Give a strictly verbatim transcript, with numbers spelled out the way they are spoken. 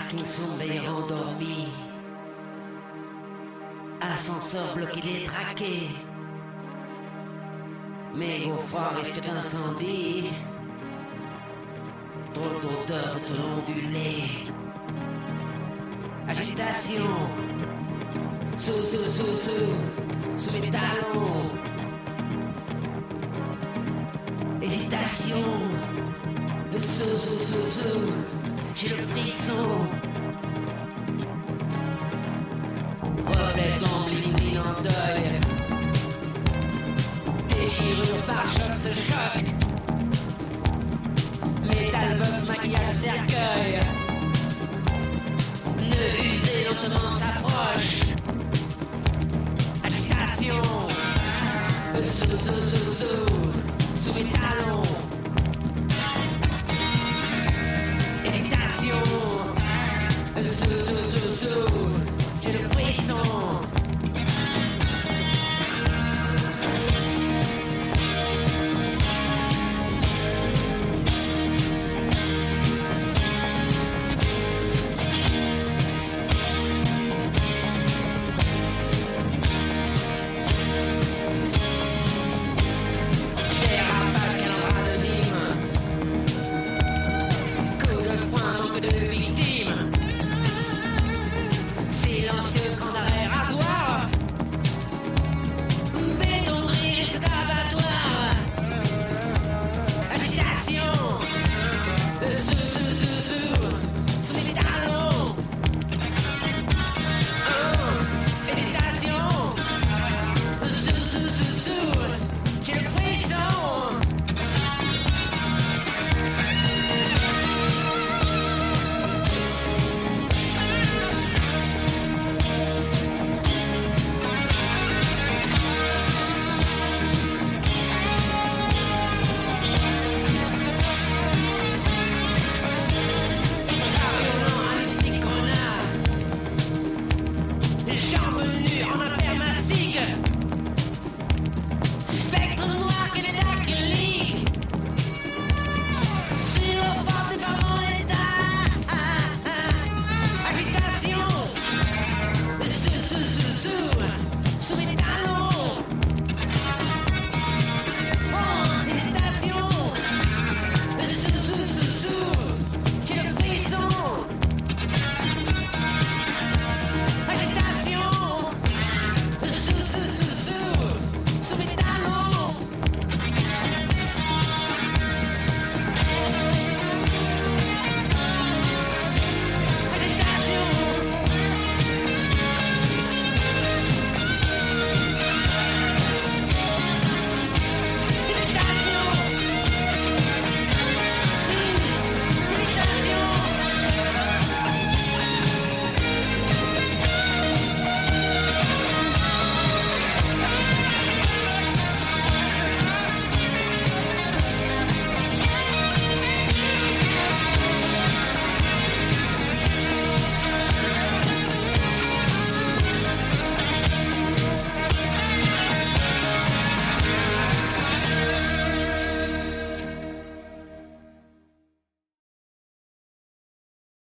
parking sombre et endormi. Ascenseur bloqué, détraqué. Mégot froid, risque d'incendie. Drôle d'odeur de ton ondulé. Agitation. Sous, sous, sous, sous, sous mes talons. Hésitation. Sous, sous, sous, sous, j'ai le frisson. Reflet d'ombre, limousine en deuil. Déchirure par choc, ce choc. Metal box, maquillage, cercueil. Nœud usé, lentement s'approche. Agitation. Sous, sous, sous, sous.